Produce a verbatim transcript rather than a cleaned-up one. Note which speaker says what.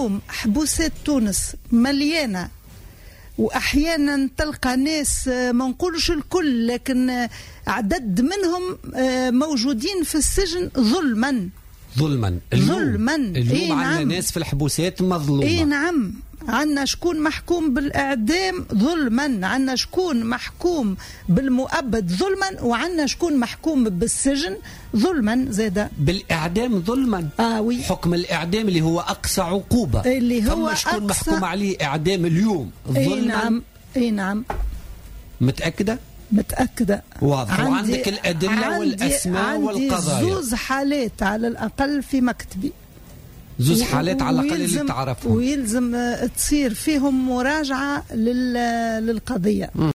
Speaker 1: اليوم حبوسات تونس مليانة، وأحيانا تلقى ناس ما نقولش الكل لكن عدد منهم موجودين في السجن ظلما
Speaker 2: ظلما اليوم
Speaker 1: ظلما
Speaker 2: اليوم
Speaker 1: إيه
Speaker 2: عندنا
Speaker 1: نعم.
Speaker 2: ناس في الحبوسات مظلومة.
Speaker 1: اي نعم، عندنا شكون محكوم بالإعدام ظلما، عندنا شكون محكوم بالمؤبد ظلما، وعندنا شكون محكوم بالسجن ظلما زادا.
Speaker 2: بالإعدام ظلما؟
Speaker 1: آه وي.
Speaker 2: حكم الإعدام اللي هو أقصى عقوبة،
Speaker 1: اللي هو
Speaker 2: شكون
Speaker 1: أقصى...
Speaker 2: محكوم عليه إعدام اليوم ظلما.
Speaker 1: اي نعم اي نعم.
Speaker 2: متأكدة؟
Speaker 1: متأكدة.
Speaker 2: واضح. وعندك الأدلة والأسماء والقضايا.
Speaker 1: عندي زوز حالات على الأقل في مكتبي،
Speaker 2: زوز حالات على الأقل اللي تعرفهم،
Speaker 1: ويلزم تصير فيهم مراجعة للقضية.